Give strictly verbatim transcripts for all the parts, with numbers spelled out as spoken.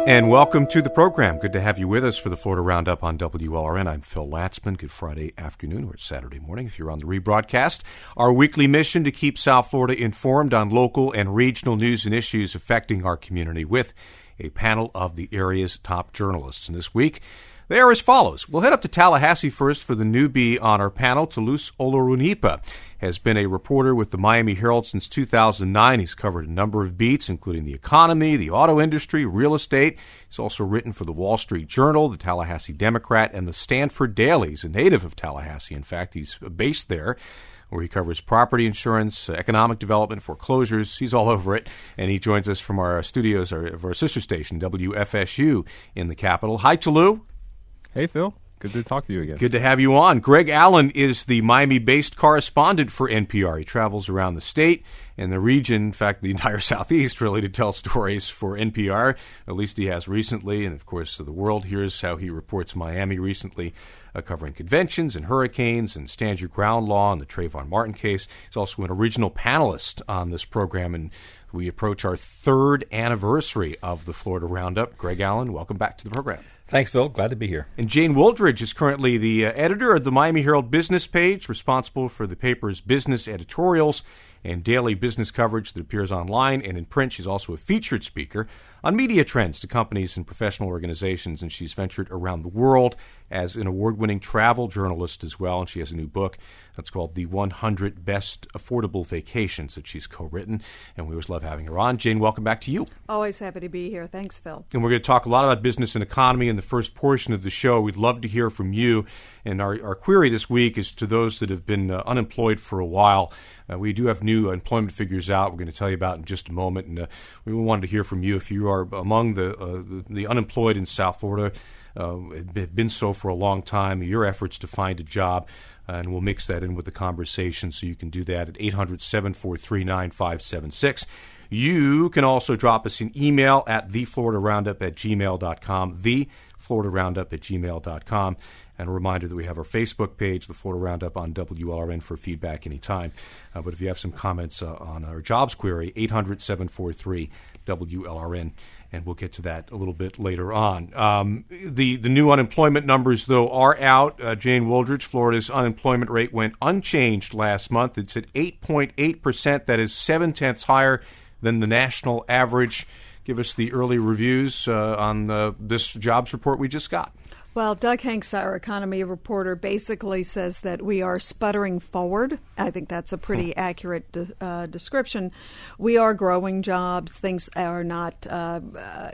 And welcome to the program. Good to have you with us for the Florida Roundup on W L R N. I'm Phil Latzman. Good Friday afternoon or Saturday morning if you're on the rebroadcast. Our weekly mission to keep South Florida informed on local and regional news and issues affecting our community with a panel of the area's top journalists. And this week, they are as follows. We'll head up to Tallahassee first for the newbie on our panel. Toulouse Olorunipa has been a reporter with the Miami Herald since two thousand nine. He's covered a number of beats, including the economy, the auto industry, real estate. He's also written for the Wall Street Journal, the Tallahassee Democrat, and the Stanford Daily. He's a native of Tallahassee. In fact, he's based there, where he covers property insurance, economic development, foreclosures. He's all over it. And he joins us from our studios our, of our sister station, W F S U, in the capital. Hi, Toulouse. Hey, Phil. Good to talk to you again. Good to have you on. Greg Allen is the Miami-based correspondent for N P R. He travels around the state and the region, in fact, the entire Southeast, really, to tell stories for N P R. At least he has recently. And, of course, the world hears how he reports Miami recently, uh, covering conventions and hurricanes and Stand Your Ground law and the Trayvon Martin case. He's also an original panelist on this program, and we approach our third anniversary of the Florida Roundup. Greg Allen, welcome back to the program. Thanks, Phil. Glad to be here. And Jane Wooldridge is currently the uh, editor of the Miami Herald business page, responsible for the paper's business editorials and daily business coverage that appears online and in print. She's also a featured speaker on media trends to companies and professional organizations, and she's ventured around the world as an award-winning travel journalist as well, and she has a new book that's called The one hundred Best Affordable Vacations that she's co-written, and we always love having her on. Jane, welcome back to you. Always happy to be here. Thanks, Phil. And we're going to talk a lot about business and economy in the first portion of the show. We'd love to hear from you, and our, our query this week is to those that have been uh, unemployed for a while. Uh, we do have new employment figures out we're going to tell you about in just a moment, and uh, we wanted to hear from you if you are among the, uh, the, the unemployed in South Florida. Uh, have been so for a long time, your efforts to find a job, uh, and we'll mix that in with the conversation, so you can do that at eight hundred, seven four three, nine five seven six. You can also drop us an email at the florida roundup at gmail dot com, the florida roundup at gmail dot com. And a reminder that we have our Facebook page, the Florida Roundup, on W L R N for feedback anytime. Uh, but if you have some comments uh, on our jobs query, eight hundred, seven four three, W L R N, and we'll get to that a little bit later on. Um, the, the new unemployment numbers, though, are out. Uh, Jane Wooldridge, Florida's unemployment rate went unchanged last month. It's at eight point eight percent. That is seven-tenths higher than the national average. Give us the early reviews uh, on uh, this jobs report we just got. Well, Doug Hanks, our economy reporter, basically says that we are sputtering forward. I think that's a pretty hmm. accurate de- uh, description. We are growing jobs. Things are not uh, uh,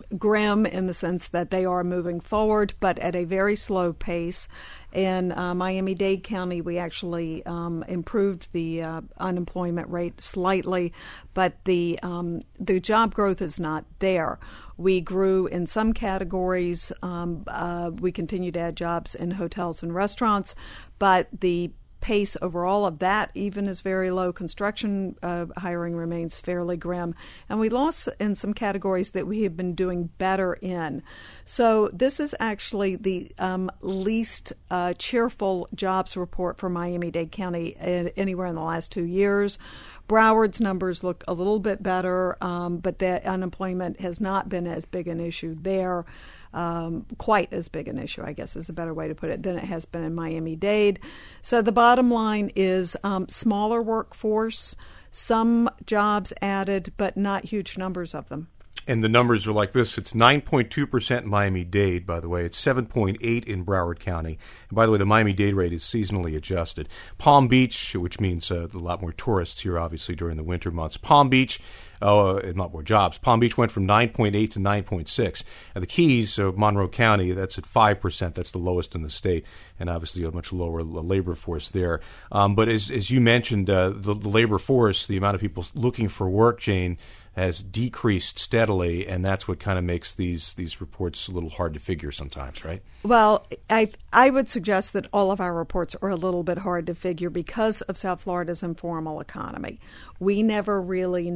grim in the sense that they are moving forward, but at a very slow pace. In uh, Miami-Dade County, we actually um, improved the uh, unemployment rate slightly, but the um, the job growth is not there. We grew in some categories. Um, uh, we continue to add jobs in hotels and restaurants, but the pace overall of that even is very low. Construction uh, hiring remains fairly grim. And we lost in some categories that we have been doing better in. So this is actually the um, least uh, cheerful jobs report for Miami-Dade County in, anywhere in the last two years. Broward's numbers look a little bit better, um, but the unemployment has not been as big an issue there. Um, quite as big an issue, I guess is a better way to put it, than it has been in Miami-Dade. So the bottom line is um, smaller workforce, some jobs added, but not huge numbers of them. And the numbers are like this. It's nine point two percent in Miami-Dade, by the way. It's seven point eight in Broward County. And by the way, the Miami-Dade rate is seasonally adjusted. Palm Beach, which means uh, a lot more tourists here, obviously, during the winter months. Palm Beach, oh, uh, a lot more jobs. Palm Beach went from nine point eight to nine point six. And the Keys, uh, Monroe County, that's at five percent. That's the lowest in the state, and obviously a much lower labor force there. Um, but as, as you mentioned, uh, the, the labor force, the amount of people looking for work, Jane, has decreased steadily, and that's what kind of makes these these reports a little hard to figure sometimes, right? Well, I I would suggest that all of our reports are a little bit hard to figure because of South Florida's informal economy. We never really know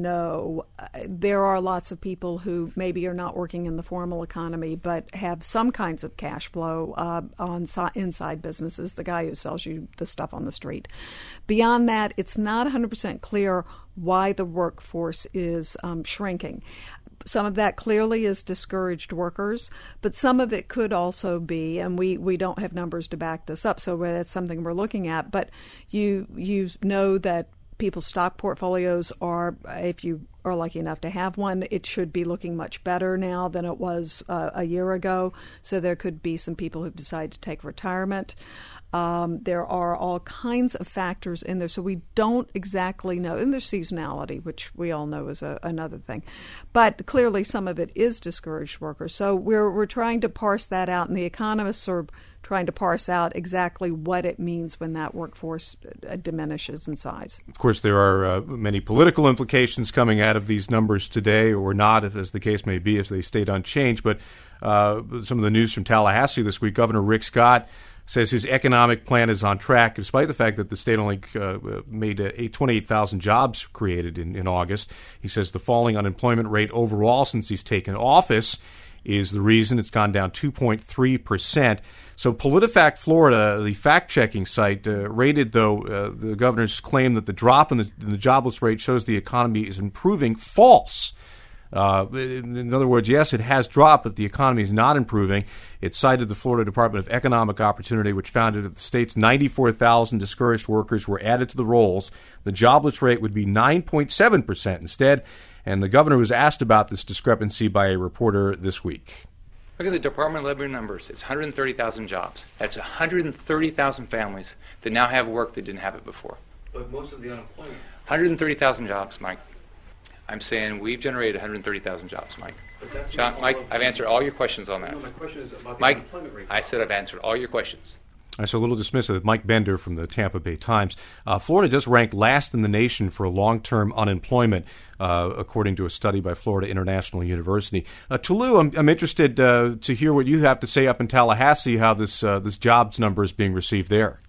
know, uh, there are lots of people who maybe are not working in the formal economy but have some kinds of cash flow uh, on si- inside businesses, the guy who sells you the stuff on the street. Beyond that, it's not one hundred percent clear why the workforce is um, shrinking. Some of that clearly is discouraged workers, but some of it could also be, and we, we don't have numbers to back this up, so that's something we're looking at, but you you know that people's stock portfolios are, if you are lucky enough to have one, it should be looking much better now than it was uh, a year ago. So there could be some people who've decided to take retirement. Um, there are all kinds of factors in there, so we don't exactly know. And there's seasonality, which we all know is a, another thing. But clearly some of it is discouraged workers. So we're we're trying to parse that out, and the economists are trying to parse out exactly what it means when that workforce uh, diminishes in size. Of course, there are uh, many political implications coming out of these numbers today, or not, if, as the case may be, if they stayed unchanged. But uh, some of the news from Tallahassee this week, Governor Rick Scott says his economic plan is on track, despite the fact that the state only uh, made uh, twenty-eight thousand jobs created in, in August. He says the falling unemployment rate overall since he's taken office is the reason. It's gone down two point three percent. So PolitiFact Florida, the fact-checking site, uh, rated, though, uh, the governor's claim that the drop in the, in the jobless rate shows the economy is improving false. Uh, in, in other words, yes, it has dropped, but the economy is not improving. It cited the Florida Department of Economic Opportunity, which found that if the state's ninety-four thousand discouraged workers were added to the rolls, the jobless rate would be nine point seven percent instead. And the governor was asked about this discrepancy by a reporter this week. Look at the Department of Labor numbers. It's one hundred thirty thousand jobs. That's one hundred thirty thousand families that now have work that didn't have it before. But most of the unemployment. one hundred thirty thousand jobs, Mike. I'm saying we've generated one hundred thirty thousand jobs, Mike. John, Mike, I've answered all your questions on that. No, my question is about the Mike, unemployment rate. I said I've answered all your questions. I saw a little dismissive. Mike Bender from the Tampa Bay Times. Uh, Florida just ranked last in the nation for long-term unemployment, uh, according to a study by Florida International University. Uh, Tolu, I'm, I'm interested uh, to hear what you have to say up in Tallahassee, how this uh, this jobs number is being received there.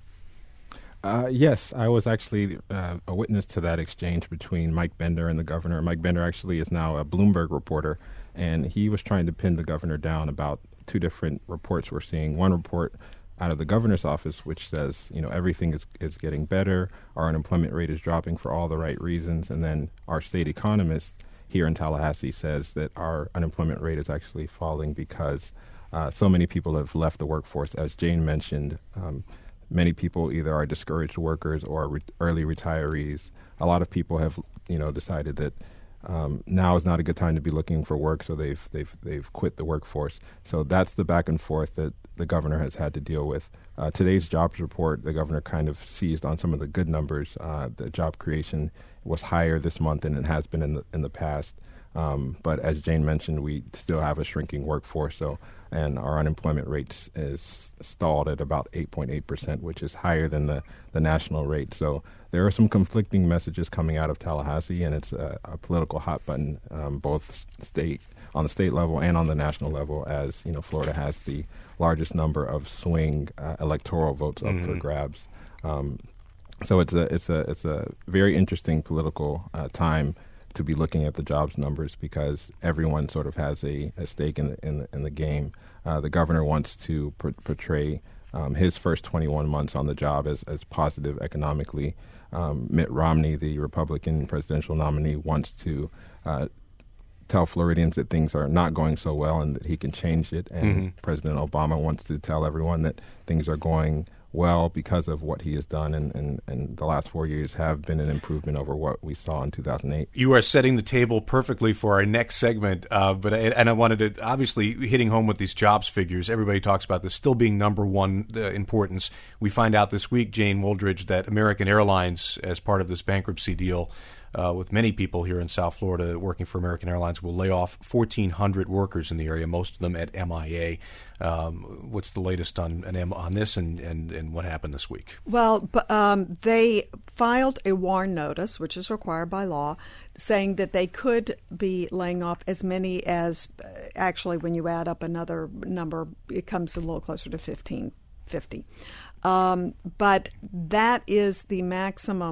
Uh, yes, I was actually uh, a witness to that exchange between Mike Bender and the governor. Mike Bender actually is now a Bloomberg reporter, and he was trying to pin the governor down about two different reports we're seeing. One report out of the governor's office, which says, you know, everything is, is getting better, our unemployment rate is dropping for all the right reasons, and then our state economist here in Tallahassee says that our unemployment rate is actually falling because uh, so many people have left the workforce. As Jane mentioned, um, many people either are discouraged workers or re- early retirees. A lot of people have, you know, decided that Um, now is not a good time to be looking for work, so they've they've they've quit the workforce. So that's the back and forth that the governor has had to deal with. Uh, today's jobs report, the governor kind of seized on some of the good numbers. Uh, the job creation was higher this month than it has been in the in the past. Um, but as Jane mentioned, we still have a shrinking workforce. So and our unemployment rate is stalled at about eight point eight percent, which is higher than the, the national rate. So there are some conflicting messages coming out of Tallahassee, and it's a, a political hot button, um, both state on the state level and on the national level, as you know, Florida has the largest number of swing uh, electoral votes up mm-hmm. for grabs. Um, so it's a it's a it's a very interesting political uh, time to be looking at the jobs numbers, because everyone sort of has a, a stake in the, in the, in the game. Uh, the governor wants to pr- portray um, his first twenty-one months on the job as, as positive economically. Um, Mitt Romney, the Republican presidential nominee, wants to uh, tell Floridians that things are not going so well and that he can change it. And mm-hmm. President Obama wants to tell everyone that things are going well because of what he has done, and, and, and the last four years have been an improvement over what we saw in two thousand eight. You are setting the table perfectly for our next segment, uh, but I, and I wanted to, obviously, hitting home with these jobs figures, everybody talks about this still being number one uh, importance. We find out this week, Jane Wooldridge, that American Airlines, as part of this bankruptcy deal, Uh, with many people here in South Florida working for American Airlines, will lay off fourteen hundred workers in the area, most of them at M I A. Um, what's the latest on on this, and, and, and what happened this week? Well, um, they filed a WARN notice, which is required by law, saying that they could be laying off as many as, uh, actually, when you add up another number, it comes a little closer to fifteen fifty. Um, but that is the maximum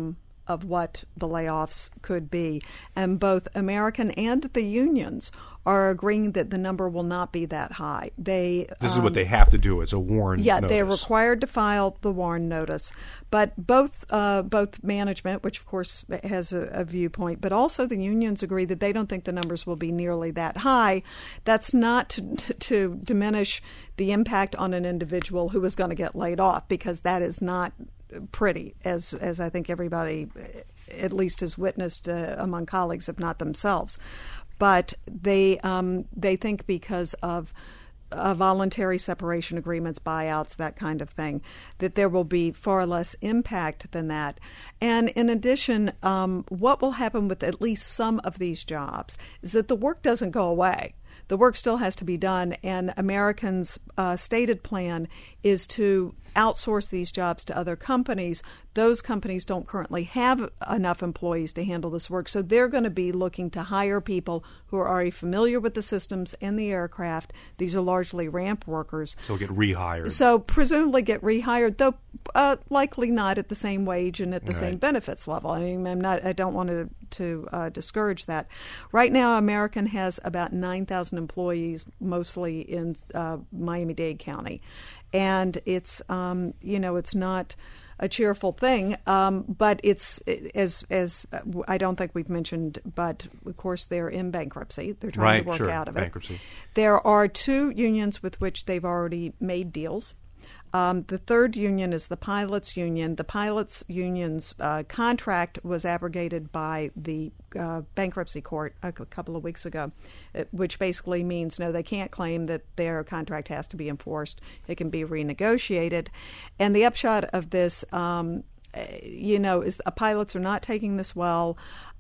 of what the layoffs could be. And both American and the unions are agreeing that the number will not be that high. They This um, is what they have to do. It's a WARN Yeah, notice. they're required to file the WARN notice. But both uh, both management, which of course has a, a viewpoint, but also the unions agree that they don't think the numbers will be nearly that high. That's not to, to, to diminish the impact on an individual who is going to get laid off, because that is not pretty, as as I think everybody at least has witnessed uh, among colleagues, if not themselves. But they um, they think because of uh, voluntary separation agreements, buyouts, that kind of thing, that there will be far less impact than that. And in addition, um, what will happen with at least some of these jobs is that the work doesn't go away. The work still has to be done, and Americans' uh, stated plan is to outsource these jobs to other companies. Those companies don't currently have enough employees to handle this work, so they're going to be looking to hire people who are already familiar with the systems and the aircraft. These are largely ramp workers. So get rehired. So presumably get rehired, though uh, likely not at the same wage and at the Right. same benefits level. I mean, I'm not. I don't want to to uh, discourage that. Right now, American has about nine thousand employees, mostly in uh, Miami-Dade County, and it's um, you know it's not a cheerful thing, um, but it's as as I don't think we've mentioned, but of course they're in bankruptcy. They're trying Right, to work sure, out of it. bankruptcy. There are two unions with which they've already made deals. Um, the third union is the pilots union. The pilots union's uh, contract was abrogated by the uh, bankruptcy court a c- couple of weeks ago, uh, which basically means no, they can't claim that their contract has to be enforced. It can be renegotiated. And the upshot of this, um, you know, is uh, pilots are not taking this well.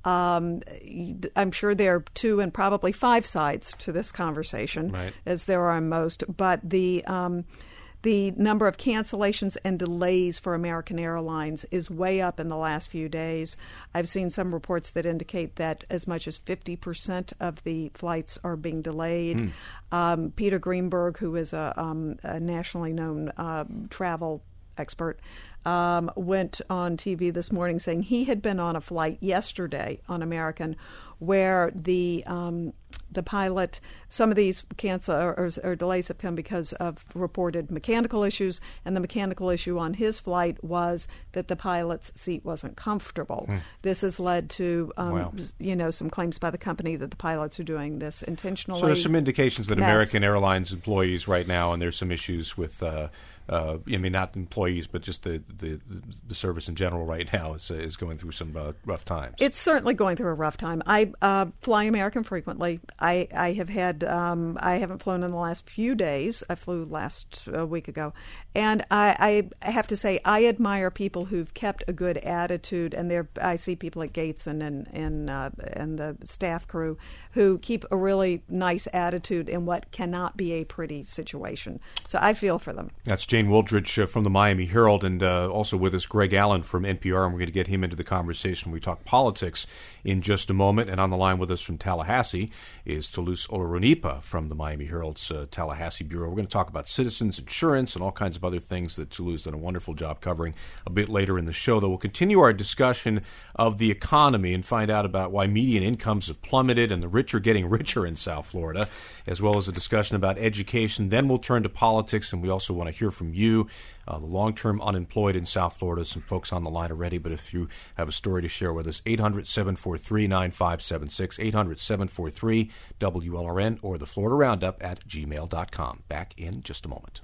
Um, I'm sure there are two and probably five sides to this conversation, Right. as there are on most. But the um, the number of cancellations and delays for American Airlines is way up in the last few days. I've seen some reports that indicate that as much as fifty percent of the flights are being delayed. Mm. Um, Peter Greenberg, who is a, um, a nationally known uh, travel expert, um, went on T V this morning saying he had been on a flight yesterday on American where the um, the pilot, some of these cancel or, or, or delays have come because of reported mechanical issues, and the mechanical issue on his flight was that the pilot's seat wasn't comfortable. Hmm. This has led to, um, Wow. you know, some claims by the company that the pilots are doing this intentionally. So there's some indications that Mess. American Airlines employees right now, and there's some issues with, uh, uh, I mean, not employees, but just the the, the service in general right now is, uh, is going through some uh, rough times. It's certainly going through a rough time. I uh, fly American frequently. I, I have had, um, I haven't flown in the last few days. I flew last uh, week ago. And I, I have to say, I admire people who've kept a good attitude. And there, I see people at Gates and and and, uh, and the staff crew who keep a really nice attitude in what cannot be a pretty situation. So I feel for them. That's Jane Wooldridge uh, from the Miami Herald, and uh, also with us Greg Allen from N P R, and we're going to get him into the conversation. We talk politics in just a moment, and on the line with us from Tallahassee is Toulouse Olorunipa from the Miami Herald's uh, Tallahassee Bureau. We're going to talk about citizens insurance and all kinds of other things that Toulouse did a wonderful job covering a bit later in the show, though we'll continue our discussion of the economy and find out about why median incomes have plummeted and the rich are getting richer in South Florida, as well as a discussion about education. Then we'll turn to politics, and we also want to hear from you, uh, the long-term unemployed in South Florida. Some folks on the line already, but if you have a story to share with us, eight hundred, seven four three, nine five seven six, eight hundred, seven four three, W L R N, or the Florida Roundup at gmail dot com. Back in just a moment.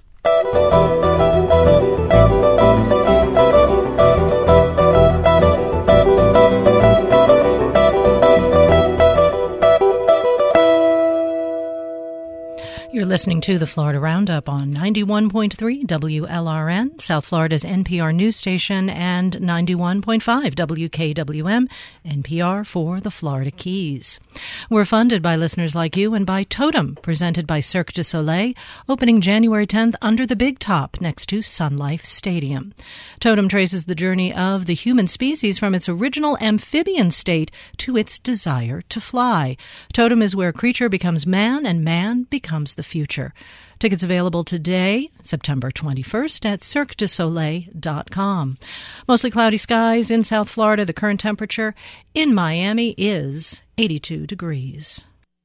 You're listening to the Florida Roundup on ninety-one point three W L R N, South Florida's N P R news station, and ninety-one point five W K W M, N P R for the Florida Keys. We're funded by listeners like you and by Totem, presented by Cirque du Soleil, opening January tenth under the Big Top next to Sun Life Stadium. Totem traces the journey of the human species from its original amphibian state to its desire to fly. Totem is where creature becomes man and man becomes the future. Tickets available today, September twenty-first, at cirque du soleil dot com. Mostly cloudy skies in South Florida. The current temperature in Miami is eighty-two degrees.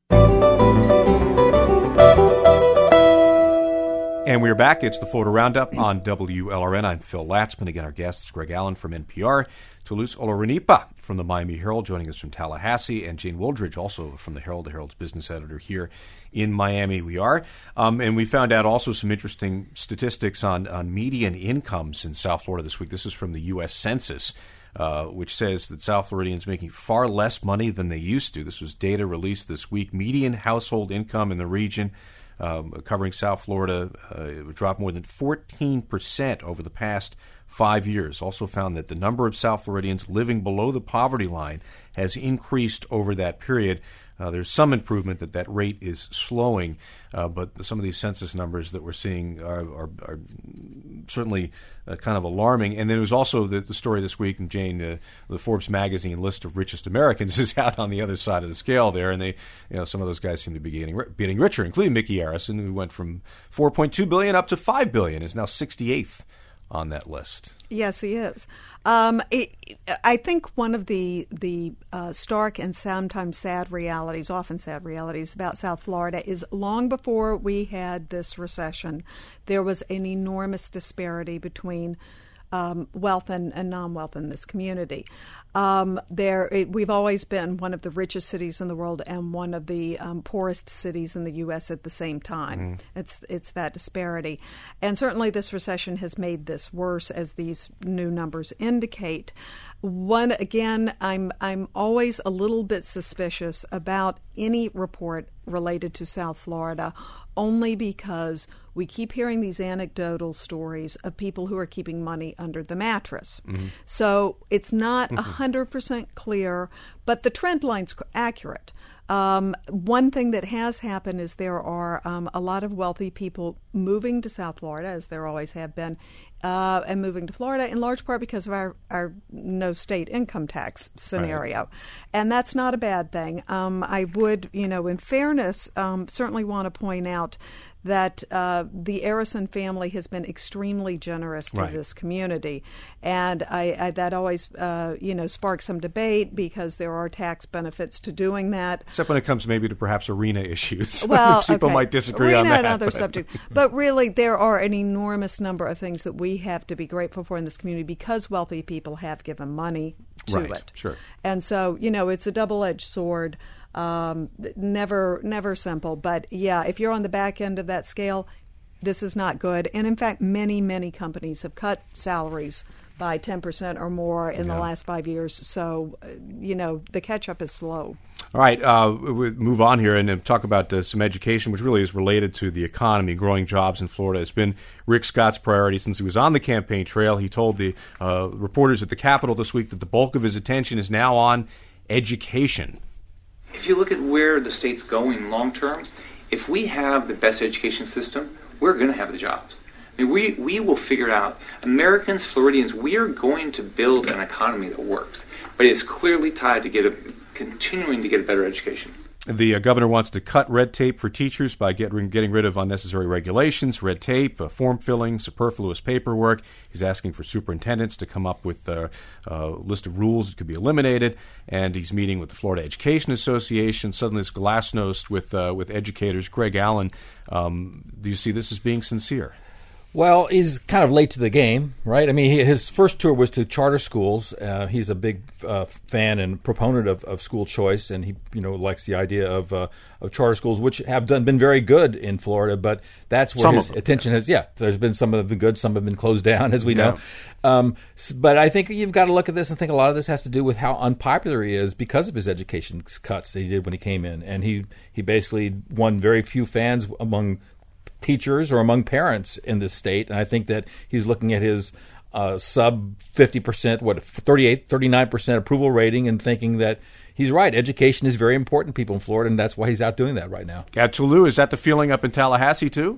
And we're back. It's the Florida Roundup on W L R N. I'm Phil Latzman. Again, our guests, Greg Allen from N P R, Toulouse Olorunipa from the Miami Herald, joining us from Tallahassee, and Jane Wooldridge, also from the Herald, the Herald's business editor here in Miami. We are. Um, and we found out also some interesting statistics on, on median incomes in South Florida this week. This is from the U S Census, uh, which says that South Floridians making far less money than they used to. This was data released this week. Median household income in the region, Um, covering South Florida, uh, it dropped more than fourteen percent over the past five years. Also found that the number of South Floridians living below the poverty line has increased over that period. Uh, there's some improvement that that rate is slowing, uh, but some of these census numbers that we're seeing are, are, are certainly uh, kind of alarming. And then there was also the, the story this week, and Jane, uh, the Forbes magazine list of richest Americans is out on the other side of the scale there, and they, you know, some of those guys seem to be getting getting richer, including Mickey Arison, who went from four point two billion dollars up to five billion dollars, is now sixty-eighth on that list. Yes, he is. Um, it, I think one of the the uh, stark and sometimes sad realities, often sad realities about South Florida is long before we had this recession, there was an enormous disparity between um, wealth and, and non-wealth in this community. Um, there, it, we've always been one of the richest cities in the world and one of the um, poorest cities in the U S at the same time. Mm. It's it's that disparity, and certainly this recession has made this worse, as these new numbers indicate. One again, I'm I'm always a little bit suspicious about any report related to South Florida, only because we keep hearing these anecdotal stories of people who are keeping money under the mattress. Mm-hmm. So it's not mm-hmm. one hundred percent clear, but the trend line's accurate. Um, one thing that has happened is there are um, a lot of wealthy people moving to South Florida, as there always have been, uh, and moving to Florida in large part because of our, our no state income tax scenario. Right. And that's not a bad thing. Um, I would, you know, in fairness, um, certainly want to point out that uh, the Arison family has been extremely generous to right. this community. And I, I, that always, uh, you know, sparks some debate because there are tax benefits to doing that. Except when it comes maybe to perhaps arena issues. Well, people okay. might disagree arena on that. Another but. subject. But really, there are an enormous number of things that we have to be grateful for in this community because wealthy people have given money to right. it. Sure. And so, you know, it's a double-edged sword. Um, never, never simple. But yeah, if you're on the back end of that scale, this is not good. And in fact, many, many companies have cut salaries by ten percent or more in yeah. the last five years. So, uh, you know, the catch-up is slow. All right, uh, we'll move on here and uh, talk about uh, some education, which really is related to the economy, growing jobs in Florida. It's been Rick Scott's priority since he was on the campaign trail. He told the uh, reporters at the Capitol this week that the bulk of his attention is now on education. If you look at where the state's going long term, if we have the best education system, we're going to have the jobs. I mean, we, we will figure it out. Americans, Floridians, we are going to build an economy that works. But it's clearly tied to get a, continuing to get a better education. The uh, governor wants to cut red tape for teachers by get, getting rid of unnecessary regulations, red tape, uh, form filling, superfluous paperwork. He's asking for superintendents to come up with a, a list of rules that could be eliminated. And he's meeting with the Florida Education Association. Suddenly this glasnost with uh, with educators. Greg Allen, um, do you see this as being sincere? Well, he's kind of late to the game, right? I mean, he, his first tour was to charter schools. Uh, he's a big uh, fan and proponent of, of school choice, and he, you know, likes the idea of uh, of charter schools, which have done been very good in Florida. But that's where some his them, attention yeah. has. Yeah, there's been some that have been good, some have been closed down, as we yeah. know. Um, but I think you've got to look at this and think a lot of this has to do with how unpopular he is because of his education cuts that he did when he came in, and he he basically won very few fans among teachers or among parents in this state. And I think that he's looking at his uh, sub fifty percent, what, thirty-eight, thirty-nine percent approval rating and thinking that he's right. Education is very important to people in Florida, and that's why he's out doing that right now. At Toulouse, is that the feeling up in Tallahassee, too?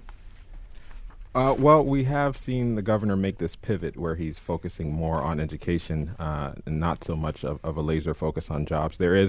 Uh, well, we have seen the governor make this pivot where he's focusing more on education uh, and not so much of, of a laser focus on jobs. There is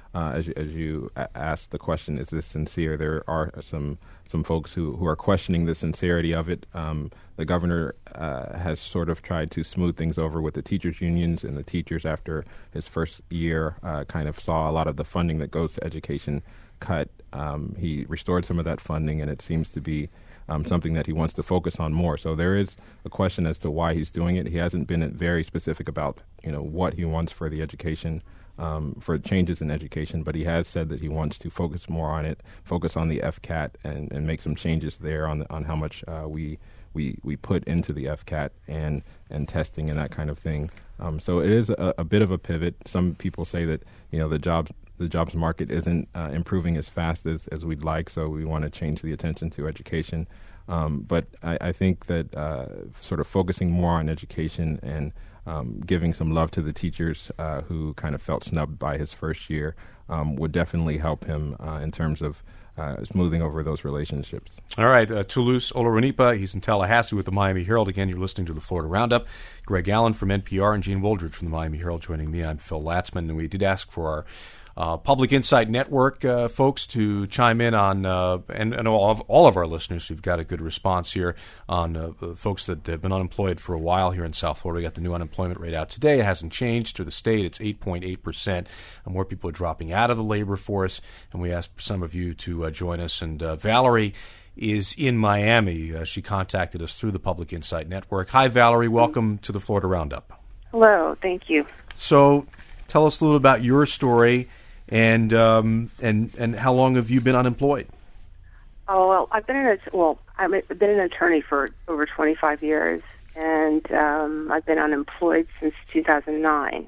uh, as, you- as you a- asked the question, is this sincere? There are some some folks who, who are questioning the sincerity of it. Um, the governor uh, has sort of tried to smooth things over with the teachers' unions, and the teachers, after his first year, uh, kind of saw a lot of the funding that goes to education cut. Um, he restored some of that funding, and it seems to be um, something that he wants to focus on more. So there is a question as to why he's doing it. He hasn't been very specific about, you know, what he wants for the education, um, for changes in education, but he has said that he wants to focus more on it, focus on the F C A T, and, and make some changes there on the, on how much uh, we we we put into the F C A T and and testing and that kind of thing. Um, so it is a, a bit of a pivot. Some people say that, you know, the jobs the jobs market isn't uh, improving as fast as, as we'd like, so we want to change the attention to education. Um, but I, I think that uh, sort of focusing more on education and um, giving some love to the teachers uh, who kind of felt snubbed by his first year um, would definitely help him uh, in terms of uh, smoothing over those relationships. All right, uh, Toulouse Olorunipa, he's in Tallahassee with the Miami Herald. Again, you're listening to the Florida Roundup. Greg Allen from N P R and Gene Woldridge from the Miami Herald joining me. I'm Phil Latzman, and we did ask for our Uh, Public Insight Network uh, folks to chime in on, uh, and, and all, of, all of our listeners who've got a good response here on uh, folks that have been unemployed for a while here in South Florida. We got the new unemployment rate out today. It hasn't changed for the state. It's eight point eight percent. And more people are dropping out of the labor force. And we asked some of you to uh, join us. And uh, Valerie is in Miami. Uh, she contacted us through the Public Insight Network. Hi, Valerie. Welcome to the Florida Roundup. Hello. Thank you. So tell us a little about your story. And um, and and how long have you been unemployed? Oh well, I've been in a well, I've been an attorney for over twenty-five years, and um, I've been unemployed since two thousand nine.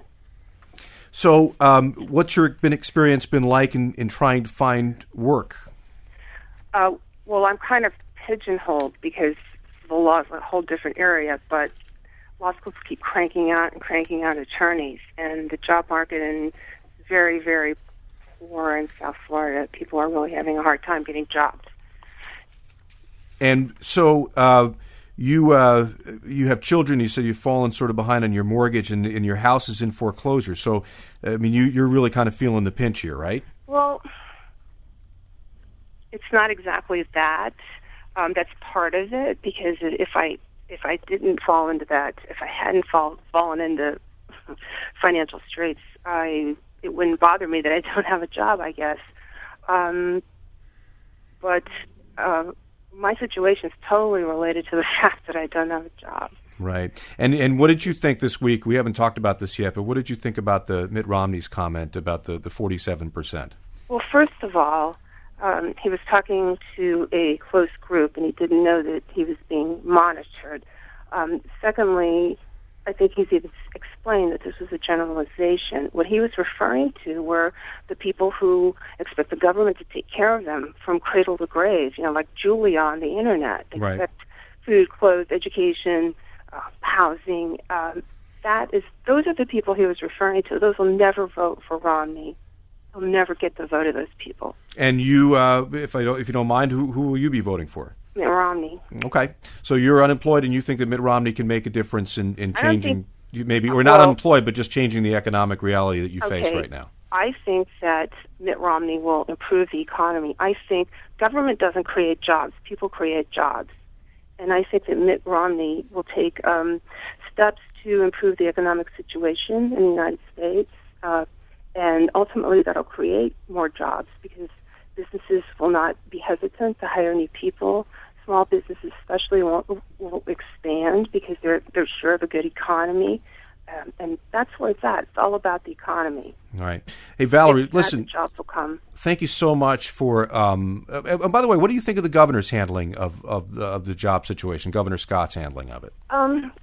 So, um, what's your been experience been like in, in trying to find work? Uh, well, I'm kind of pigeonholed because the law is a whole different area, but law schools keep cranking out and cranking out attorneys, and the job market is very, very poor in South Florida. People are really having a hard time getting jobs. And so uh, you uh, you have children. You said you've fallen sort of behind on your mortgage, and, and your house is in foreclosure. So, I mean, you, you're really kind of feeling the pinch here, right? Well, it's not exactly that. Um, that's part of it, because if I if I didn't fall into that, if I hadn't fall, fallen into financial straits, I it wouldn't bother me that I don't have a job, I guess. Um, but uh, my situation is totally related to the fact that I don't have a job. Right. And and what did you think this week? We haven't talked about this yet, but what did you think about the Mitt Romney's comment about the, the forty-seven percent? Well, first of all, um, he was talking to a close group, and he didn't know that he was being monitored. Um, secondly, I think he's even explained that this was a generalization. What he was referring to were the people who expect the government to take care of them from cradle to grave, you know, like Julia on the Internet. They right. expect food, clothes, education, uh, housing. Um, that is, those are the people he was referring to. Those will never vote for Romney. He'll never get the vote of those people. And you, uh, if I don't, if you don't mind, who who will you be voting for? Mitt Romney. Okay, so you're unemployed, and you think that Mitt Romney can make a difference in, in changing, think, you maybe, or not well, unemployed, but just changing the economic reality that you okay, face right now. I think that Mitt Romney will improve the economy. I think government doesn't create jobs; people create jobs, and I think that Mitt Romney will take um, steps to improve the economic situation in the United States, uh, and ultimately that'll create more jobs because businesses will not be hesitant to hire new people. Small businesses especially won't, will expand because they're they're sure of a good economy, um, and that's where it's at. It's all about the economy. All right. Hey, Valerie, if listen. Not, the jobs will come. Thank you so much for. Um, uh, and by the way, what do you think of the governor's handling of of the, of the job situation? Governor Scott's handling of it. Um,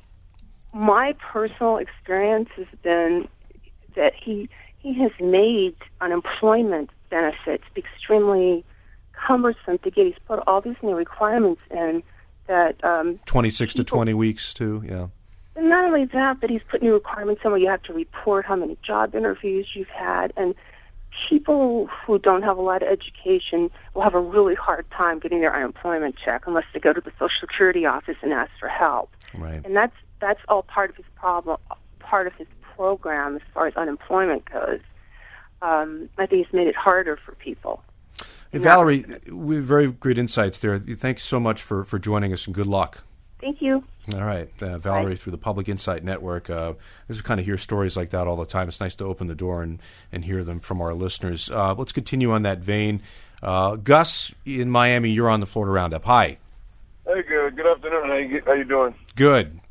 my personal experience has been that he he has made unemployment benefits extremely cumbersome to get. He's put all these new requirements in that um, twenty-six to twenty weeks too. Yeah. And not only that, but he's put new requirements in where you have to report how many job interviews you've had, and people who don't have a lot of education will have a really hard time getting their unemployment check unless they go to the Social Security office and ask for help. Right. And that's that's all part of his problem, part of his program as far as unemployment goes. um, I think it's made it harder for people. Hey, Valerie, we have very great insights there. Thank you so much for, for joining us, and good luck. Thank you. All right. Uh, Valerie, Bye. through the Public Insight Network. Uh, we kind of hear stories like that all the time. It's nice to open the door and, and hear them from our listeners. Uh, let's continue on that vein. Uh, Gus, in Miami, you're on the Florida Roundup. Hi. Hey, good. Good afternoon. How you, how you doing? Good.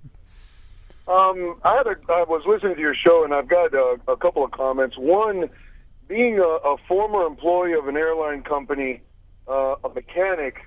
Um, I had a, I was listening to your show, and I've got a, a couple of comments. One, being a, a former employee of an airline company, uh, a mechanic,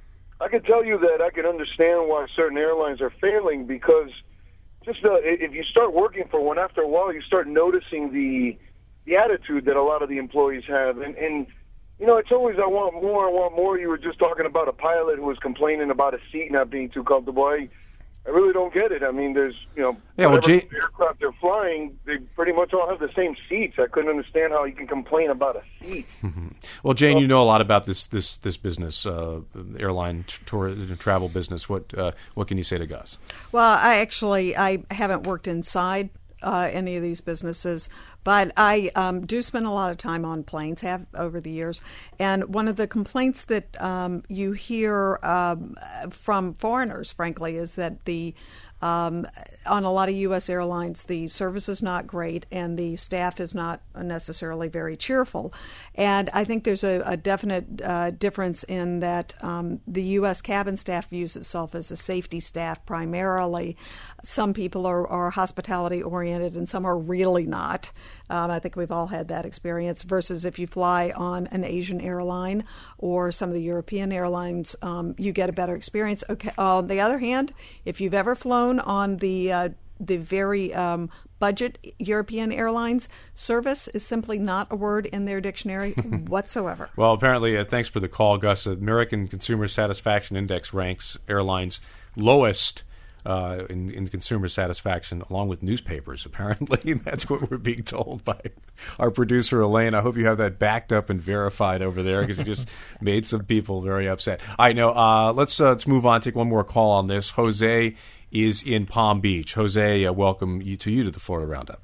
I can tell you that I can understand why certain airlines are failing, because just uh, if you start working for one, after a while you start noticing the the attitude that a lot of the employees have. And, and you know, it's always, I want more, I want more. You were just talking about a pilot who was complaining about a seat not being too comfortable. I, I really don't get it. I mean, there's, you know, yeah, well, Jay- aircraft they're flying, they pretty much all have the same seats. I couldn't understand how you can complain about a seat. Well, Jane, you know a lot about this this this business, uh, airline tour travel business. What uh, what can you say to Gus? Well, I actually I haven't worked inside uh, any of these businesses, but I um, do spend a lot of time on planes, have over the years. And one of the complaints that um, you hear um, from foreigners, frankly, is that the Um, on a lot of U S airlines, the service is not great and the staff is not necessarily very cheerful. And I think there's a, a definite uh, difference in that um, the U S cabin staff views itself as a safety staff primarily. Some people are, are hospitality oriented and some are really not. Um, I think we've all had that experience, versus if you fly on an Asian airline or some of the European airlines, um, you get a better experience. Okay. On the other hand, if you've ever flown on the uh, the very um, budget European airlines, service is simply not a word in their dictionary whatsoever. Well, apparently, uh, thanks for the call, Gus. American Consumer Satisfaction Index ranks airlines lowest Uh, in, in consumer satisfaction, along with newspapers, apparently. That's what we're being told by our producer, Elaine. I hope you have that backed up and verified over there, because you just made some people very upset. All right, now, uh, let's, uh, let's move on, take one more call on this. Jose is in Palm Beach. Jose, uh, welcome you to you to the Florida Roundup.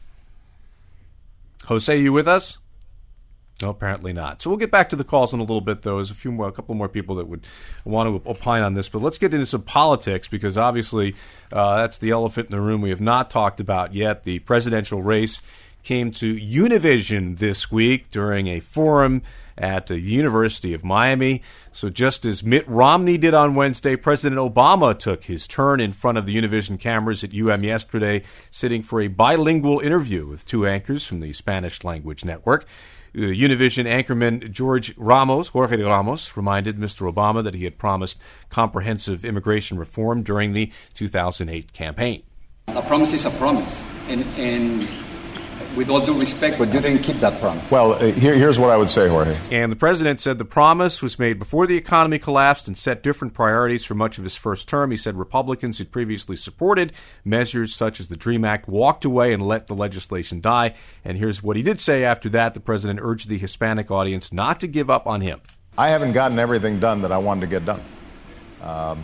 Jose, you with us? No, apparently not. So we'll get back to the calls in a little bit, though. There's a few more, a couple more people that would want to opine on this. But let's get into some politics, because obviously uh, that's the elephant in the room we have not talked about yet. The presidential race came to Univision this week during a forum at the University of Miami. So just as Mitt Romney did on Wednesday, President Obama took his turn in front of the Univision cameras at U M yesterday, sitting for a bilingual interview with two anchors from the Spanish language network. Uh, Univision anchorman George Ramos, Jorge Ramos, reminded Mister Obama that he had promised comprehensive immigration reform during the two thousand eight campaign. A promise is a promise, and, and with all due respect, but you didn't keep that promise. Well, uh, here, here's what I would say, Jorge. And the president said the promise was made before the economy collapsed and set different priorities for much of his first term. He said Republicans who previously supported measures such as the DREAM Act walked away and let the legislation die. And here's what he did say after that. The president urged the Hispanic audience not to give up on him. I haven't gotten everything done that I wanted to get done. Um,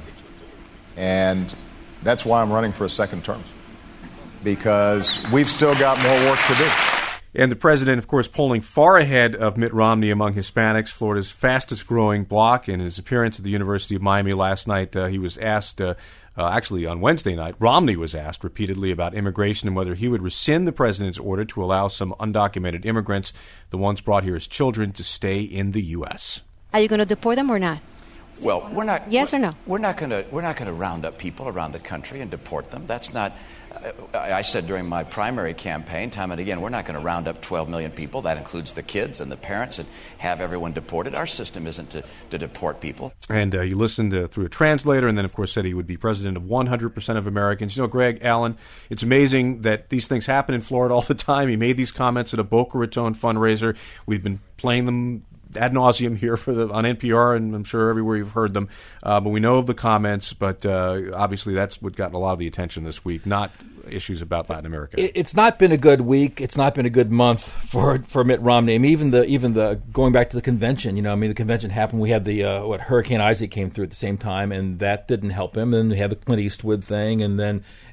and that's why I'm running for a second term, because we've still got more work to do. And the president, of course, polling far ahead of Mitt Romney among Hispanics, Florida's fastest-growing bloc. In his appearance at the University of Miami last night, uh, he was asked, uh, uh, actually on Wednesday night, Romney was asked repeatedly about immigration and whether he would rescind the president's order to allow some undocumented immigrants, the ones brought here as children, to stay in the U S. Are you going to deport them or not? Well, we're not. Yes or no? We're not going to. We're not going to round up people around the country and deport them. That's not. Uh, I said during my primary campaign, time and again, we're not going to round up twelve million people. That includes the kids and the parents, and have everyone deported. Our system isn't to, to deport people. And uh, he listened uh, through a translator, and then, of course, said he would be president of one hundred percent of Americans. You know, Greg Allen, it's amazing that these things happen in Florida all the time. He made these comments at a Boca Raton fundraiser. We've been playing them ad nauseum here for the on N P R, and I'm sure everywhere you've heard them. Uh, but we know of the comments, but uh, obviously that's what gotten a lot of the attention this week, not issues about Latin America. It, it's not been a good week. It's not been a good month for for Mitt Romney. I mean, even the even the going back to the convention. You know, I mean, the convention happened. We had the uh, what Hurricane Isaac came through at the same time, and that didn't help him. And we had the Clint Eastwood thing, and then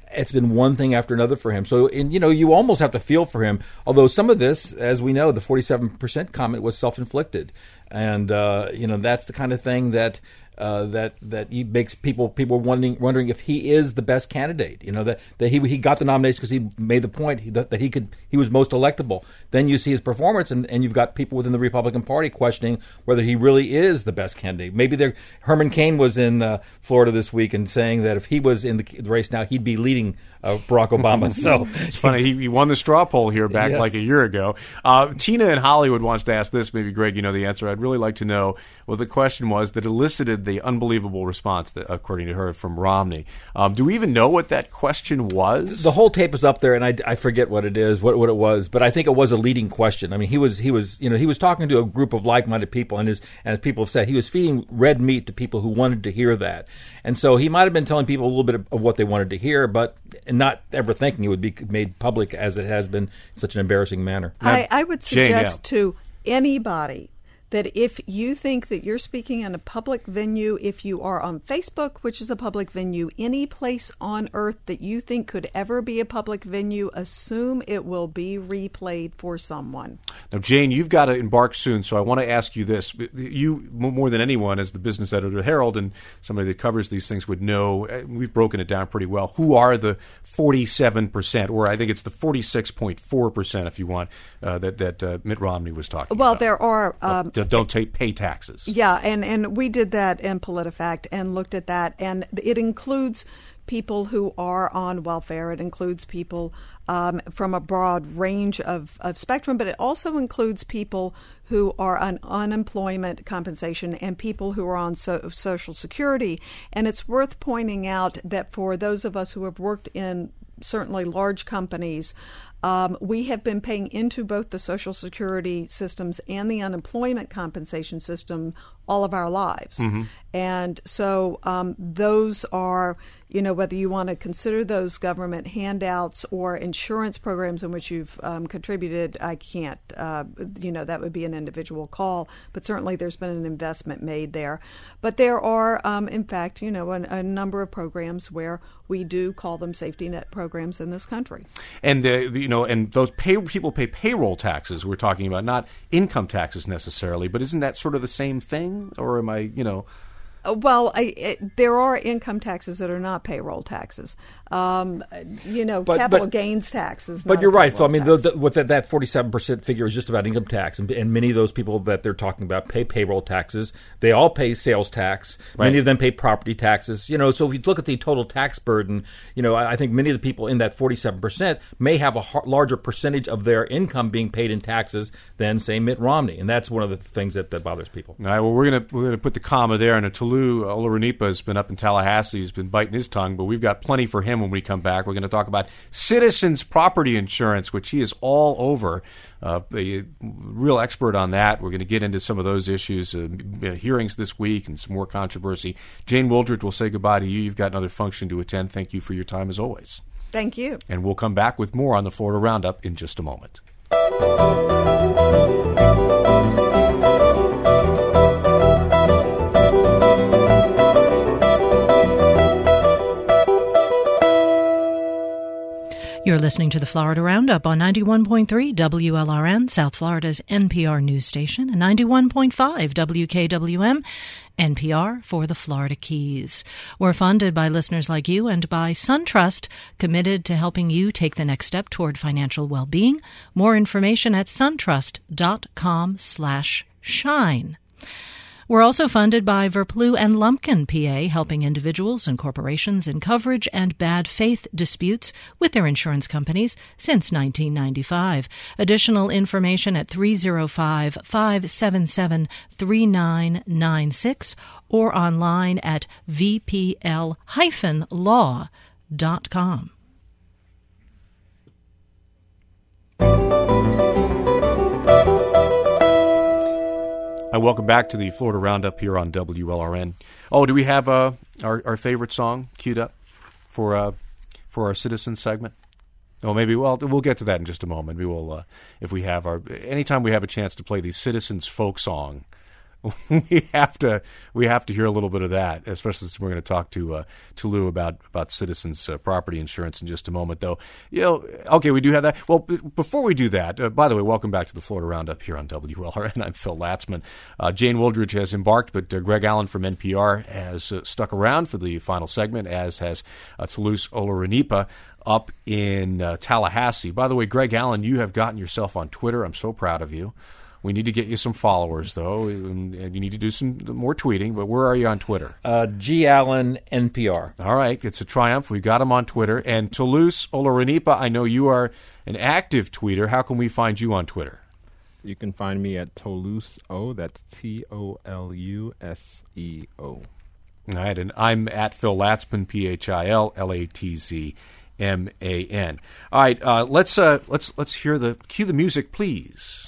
it's been one thing after another for him. So, and, you know, you almost have to feel for him. Although some of this, as we know, the forty-seven percent comment was self-inflicted. And, uh, you know, that's the kind of thing that uh, that that he makes people people wondering wondering if he is the best candidate. You know, that, that he he got the nomination because he made the point that, that he could he was most electable. Then you see his performance, and, and you've got people within the Republican Party questioning whether he really is the best candidate. Maybe they're, Herman Cain was in uh, Florida this week and saying that if he was in the race now, he'd be leading uh, Barack Obama. So it's funny. He, he won the straw poll here back yes. like a year ago. Uh, Tina in Hollywood wants to ask this. Maybe, Greg, you know the answer. I'd really like to know what the question was that elicited the unbelievable response, that, according to her, from Romney. Um, do we even know what that question was? The whole tape is up there, and I, I forget what it is, what what it was, but I think it was a leading question. I mean, he was he was you know he was talking to a group of like-minded people, and his and as people have said, he was feeding red meat to people who wanted to hear that, and so he might have been telling people a little bit of, of what they wanted to hear, but not ever thinking it would be made public as it has been in such an embarrassing manner. I, I would suggest Jane, yeah. to anybody that if you think that you're speaking in a public venue, if you are on Facebook, which is a public venue, any place on earth that you think could ever be a public venue, assume it will be replayed for someone. Now, Jane, you've got to embark soon, so I want to ask you this. You, more than anyone, as the business editor of the Herald and somebody that covers these things would know, we've broken it down pretty well. Who are the forty-seven percent, or I think it's the forty-six point four percent, if you want, uh, that, that uh, Mitt Romney was talking well, about? Well, there are... Um, uh, don't take, pay taxes. Yeah, and, and we did that in PolitiFact and looked at that, and it includes people who are on welfare. It includes people um, from a broad range of, of spectrum, but it also includes people who are on unemployment compensation and people who are on so, Social Security. And it's worth pointing out that for those of us who have worked in certainly large companies, Um, we have been paying into both the Social Security systems and the unemployment compensation system all of our lives. Mm-hmm. And so um, those are, you know, whether you want to consider those government handouts or insurance programs in which you've um, contributed, I can't, uh, you know, that would be an individual call. But certainly there's been an investment made there. But there are, um, in fact, you know, a, a number of programs where we do call them safety net programs in this country. And, uh, you know, and those pay, people pay payroll taxes we're talking about, not income taxes necessarily. But isn't that sort of the same thing? Or am I, you know... Well, I, it, there are income taxes that are not payroll taxes. Um, you know, but, capital but, gains taxes. But you're right, Phil. I mean, the, the, with that, that forty-seven percent figure is just about income tax. And, and many of those people that they're talking about pay payroll taxes. They all pay sales tax. Right. Many of them pay property taxes. You know, so if you look at the total tax burden, you know, I, I think many of the people in that forty-seven percent may have a har- larger percentage of their income being paid in taxes than, say, Mitt Romney. And that's one of the things that, that bothers people. All right, well, we're going to we're gonna put the comma there. And Tolu Olorunipa has been up in Tallahassee. He's been biting his tongue, but we've got plenty for him when we come back. We're going to talk about Citizens Property Insurance, which he is all over. Uh, a real expert on that. We're going to get into some of those issues, uh, hearings this week, and some more controversy. Jane Wildrich will say goodbye to you. You've got another function to attend. Thank you for your time as always. Thank you. And we'll come back with more on the Florida Roundup in just a moment. You're listening to the Florida Roundup on ninety-one point three W L R N, South Florida's N P R news station, and ninety-one point five W K W M, N P R for the Florida Keys. We're funded by listeners like you and by SunTrust, committed to helping you take the next step toward financial well-being. More information at suntrust.com slash shine. We're also funded by Verplu and Lumpkin, P A, helping individuals and corporations in coverage and bad faith disputes with their insurance companies since nineteen ninety-five. Additional information at three oh five, five seven seven, three nine nine six or online at v p l dash law dot com. Hi, welcome back to the Florida Roundup here on W L R N. Oh, do we have uh, our our favorite song queued up for uh, for our Citizens segment? Oh, maybe. Well, we'll get to that in just a moment. We will, uh, if we have our anytime we have a chance to play the Citizens folk song we have to we have to hear a little bit of that, especially since we're going to talk to uh, to Lou about about Citizens uh, property insurance in just a moment. Though, you know, okay, we do have that. Well, b- before we do that, uh, by the way, welcome back to the Florida Roundup here on W L R N. I'm Phil Latzman. Uh, Jane Wooldridge has embarked, but uh, Greg Allen from N P R has uh, stuck around for the final segment, as has uh, Toulouse Olorunipa up in uh, Tallahassee. By the way, Greg Allen, you have gotten yourself on Twitter. I'm so proud of you. We need to get you some followers, though, and, and you need to do some more tweeting. But where are you on Twitter? Uh, G. Allen, N P R. All right. It's a triumph. We got him on Twitter. And Toulouse Olorunipa, I know you are an active tweeter. How can we find you on Twitter? You can find me at Toulouse O. That's T O L U S E O. All right. And I'm at Phil Latzman, P H I L L A T Z M A N. All right. Uh, let's, uh, let's, let's hear the, cue the music, please.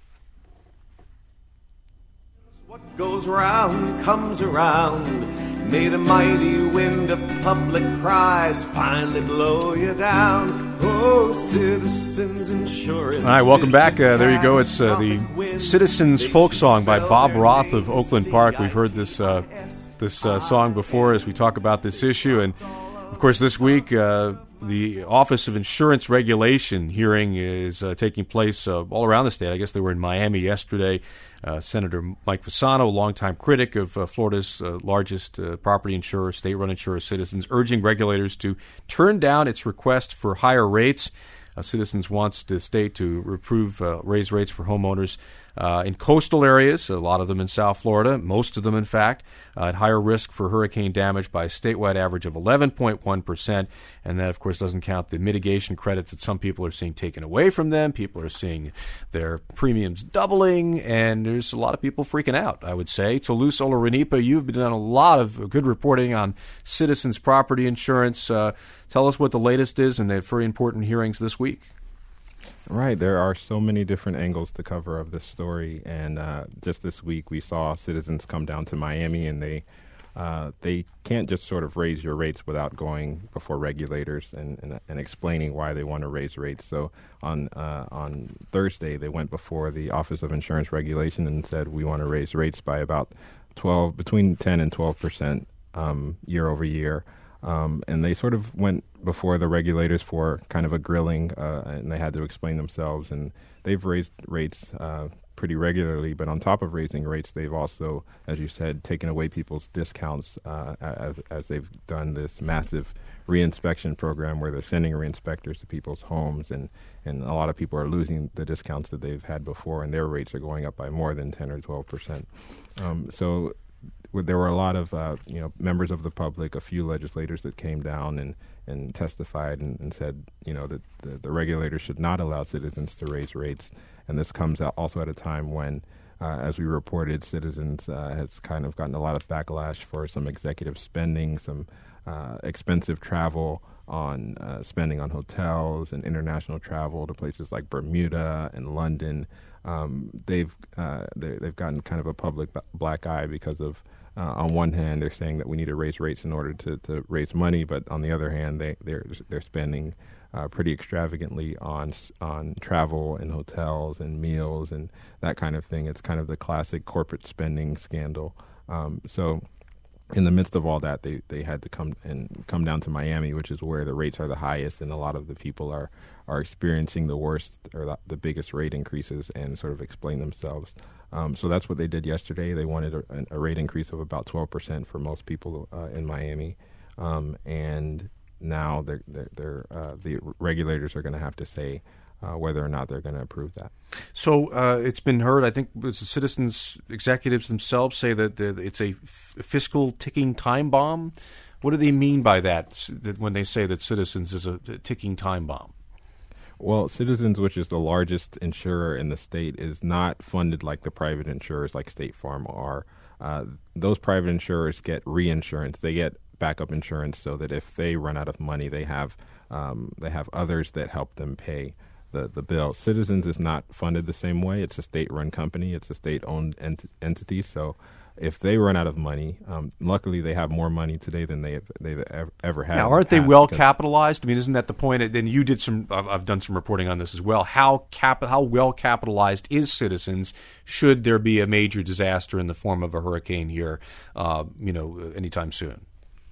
What goes round comes around. May the mighty wind of public cries finally blow you down. Oh, Citizens Insurance. All right, welcome back. Uh, there you go. It's uh, the Citizens folk song by Bob Roth of Oakland Park. We've heard this uh, this uh, song before as we talk about this issue. And, of course, this week, uh, the Office of Insurance Regulation hearing is uh, taking place uh, all around the state. I guess they were in Miami yesterday. Uh, Senator Mike Fasano, longtime critic of uh, Florida's uh, largest uh, property insurer, state-run insurer, Citizens, urging regulators to turn down its request for higher rates. Uh, Citizens wants the state to approve, uh, raise rates for homeowners uh, in coastal areas, a lot of them in South Florida, most of them, in fact, uh, at higher risk for hurricane damage by a statewide average of eleven point one percent. And that, of course, doesn't count the mitigation credits that some people are seeing taken away from them. People are seeing their premiums doubling, and there's a lot of people freaking out, I would say. Toulouse Olorunipa, you've been done a lot of good reporting on Citizens property insurance. Uh, tell us what the latest is in the very important hearings this week. Right. There are so many different angles to cover of this story. And uh, just this week, we saw Citizens come down to Miami, and they uh, they can't just sort of raise your rates without going before regulators and, and, and explaining why they want to raise rates. So on uh, on Thursday, they went before the Office of Insurance Regulation and said, we want to raise rates by about twelve, between ten and twelve percent um, year over year. Um, and they sort of went before the regulators for kind of a grilling, uh, and they had to explain themselves. And they've raised rates uh, pretty regularly, but on top of raising rates, they've also, as you said, taken away people's discounts uh, as, as they've done this massive reinspection program where they're sending reinspectors to people's homes, and, and a lot of people are losing the discounts that they've had before, and their rates are going up by more than ten or twelve percent. Um, so there were a lot of uh, you know members of the public, a few legislators that came down and, and testified and, and said you know that the, the regulators should not allow Citizens to raise rates, and this comes out also at a time when, uh, as we reported, Citizens uh, has kind of gotten a lot of backlash for some executive spending, some uh, expensive travel on uh, spending on hotels and international travel to places like Bermuda and London. Um, they've uh, they, they've gotten kind of a public b- black eye because of. Uh, on one hand, they're saying that we need to raise rates in order to, to raise money, but on the other hand, they they're they're spending uh, pretty extravagantly on on travel and hotels and meals and that kind of thing. It's kind of the classic corporate spending scandal. Um, so, in the midst of all that, they, they had to come and come down to Miami, which is where the rates are the highest, and a lot of the people are are experiencing the worst or the, the biggest rate increases, and sort of explain themselves. Um, so that's what they did yesterday. They wanted a, a rate increase of about twelve percent for most people uh, in Miami, um, and now they're, they're, they're, uh, the regulators are going to have to say uh, whether or not they're going to approve that. So uh, it's been heard, I think the Citizens executives themselves say that the, it's a f- fiscal ticking time bomb. What do they mean by that, that when they say that Citizens is a, a ticking time bomb? Well, Citizens, which is the largest insurer in the state, is not funded like the private insurers like State Farm are. Uh, those private insurers get reinsurance. They get backup insurance so that if they run out of money, they have um, they have others that help them pay. the, the bill. Citizens is not funded the same way. It's a state-run company. It's a state-owned ent- entity. So if they run out of money, um, luckily they have more money today than they have, they've ever, ever had. Now, aren't they well capitalized? I mean, isn't that the point? And you did some. I've, I've done some reporting on this as well. How cap how well capitalized is Citizens? Should there be a major disaster in the form of a hurricane here, uh, you know, anytime soon?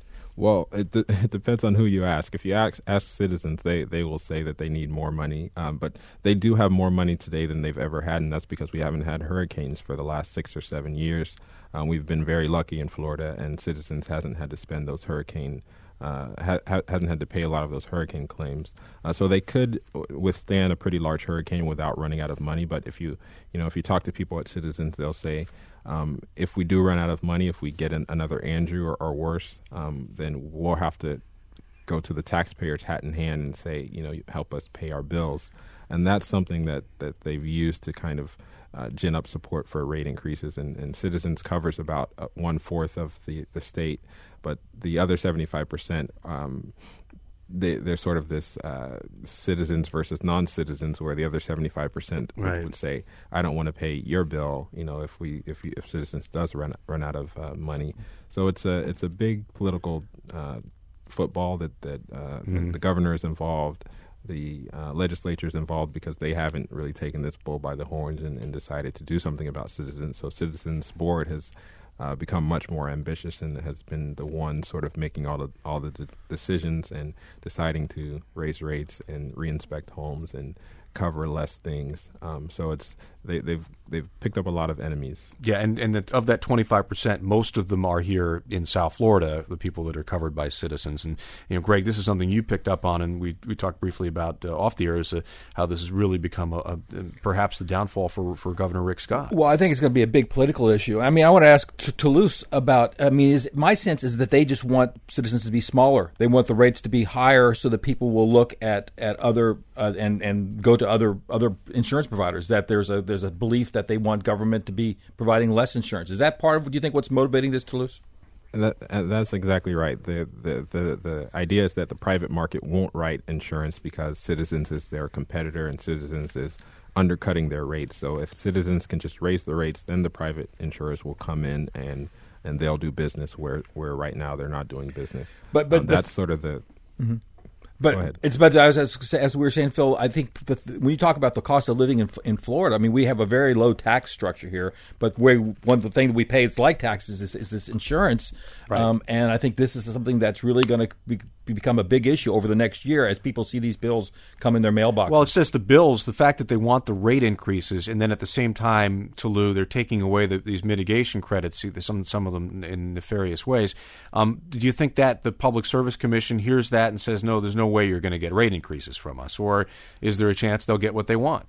Well, it, de- it depends on who you ask. If you ask, ask Citizens, they, they will say that they need more money. Um, but they do have more money today than they've ever had, and that's because we haven't had hurricanes for the last six or seven years. Um, we've been very lucky in Florida, and Citizens hasn't had to spend those hurricane uh, ha- ha- hasn't had to pay a lot of those hurricane claims. Uh, so they could withstand a pretty large hurricane without running out of money. But if you you know if you talk to people at Citizens, they'll say, Um, if we do run out of money, if we get an, another Andrew or, or worse, um, then we'll have to go to the taxpayers hat in hand and say, you know, help us pay our bills. And that's something that, that they've used to kind of uh, gin up support for rate increases. And, and Citizens covers about uh, one-fourth of the, the state, but the other seventy-five percent, um, They, they're sort of this uh, citizens versus non-citizens, where the other seventy-five percent would, Right. would say, "I don't want to pay your bill." You know, if we if we, if Citizens does run run out of uh, money, so it's a it's a big political uh, football that that uh, Mm. the, the governor is involved, the uh, legislature is involved because they haven't really taken this bull by the horns and, and decided to do something about Citizens. So Citizens Board has Uh, become much more ambitious and has been the one sort of making all the all the de- decisions and deciding to raise rates and reinspect homes and cover less things. Um, so it's they, they've they've picked up a lot of enemies. Yeah, and and the, of that twenty-five percent, most of them are here in South Florida, the people that are covered by Citizens. And you know, Greg, this is something you picked up on, and we we talked briefly about uh, off the air, is uh, how this has really become a, a perhaps the downfall for for Governor Rick Scott. Well, I think it's going to be a big political issue. I mean, I want to ask T- Toulouse about. I mean, is, my sense is that they just want Citizens to be smaller. They want the rates to be higher so that people will look at at other uh, and and go to other other insurance providers. That there's a there's a belief that they want government to be providing less insurance. Is that part of, do you think, what's motivating this, Toulouse? That, uh, that's exactly right. The, the the the idea is that the private market won't write insurance because Citizens is their competitor and Citizens is undercutting their rates. So if Citizens can just raise the rates, then the private insurers will come in and and they'll do business where, where right now they're not doing business. But but um, that's but, sort of the. Mm-hmm. But it's but as, as as we were saying, Phil, I think the, when you talk about the cost of living in in Florida, I mean, we have a very low tax structure here. But where one of the things that we pay, it's like taxes, is, is this insurance, right. um, and I think this is something that's really going to be, become a big issue over the next year as people see these bills come in their mailboxes. Well, it's just the bills, the fact that they want the rate increases, and then at the same time, Toulouse, they're taking away the, these mitigation credits, some some of them in nefarious ways. Um, do you think that the Public Service Commission hears that and says, no, there's no way you're going to get rate increases from us, or is there a chance they'll get what they want?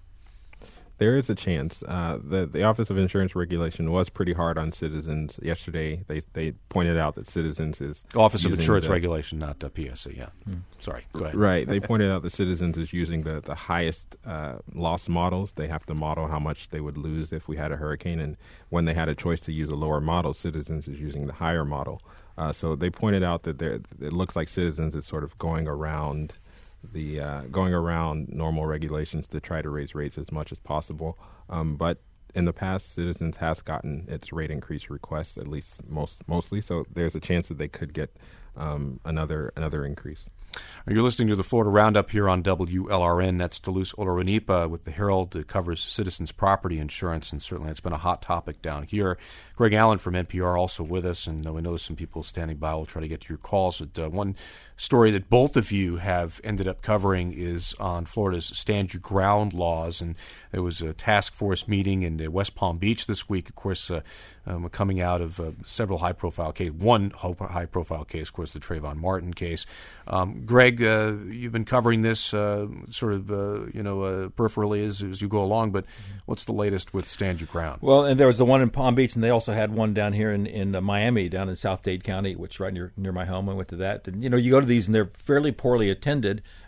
There is a chance. Uh, the the Office of Insurance Regulation was pretty hard on Citizens yesterday. They they pointed out that Citizens is Office of Insurance the, Regulation, not uh, P S C. Yeah, mm. Sorry. Go ahead. Right. They pointed out that Citizens is using the the highest uh, loss models. They have to model how much they would lose if we had a hurricane, and when they had a choice to use a lower model, Citizens is using the higher model. Uh, so they pointed out that there it looks like Citizens is sort of going around. The uh, going around normal regulations to try to raise rates as much as possible. Um, but in the past, Citizens has gotten its rate increase requests, at least most mostly. So there's a chance that they could get um, another another increase. You're listening to the Florida Roundup here on W L R N. That's Toulouse Olorunipa with the Herald that covers Citizens property insurance, and certainly it's been a hot topic down here. Greg Allen from N P R also with us, and uh, we know there's some people standing by. We'll try to get to your calls. But, uh, one story that both of you have ended up covering is on Florida's Stand Your Ground laws, and there was a task force meeting in uh, West Palm Beach this week, of course, uh, um, coming out of uh, several high-profile cases. One high-profile case, of course, the Trayvon Martin case. Um, Greg, uh, you've been covering this uh, sort of, uh, you know, uh, peripherally as, as you go along, but what's the latest with Stand Your Ground? Well, and there was the one in Palm Beach, and they also had one down here in, in uh, Miami, down in South Dade County, which is right near near my home. I went to that. And, you know, you go to these, and they're fairly poorly attended.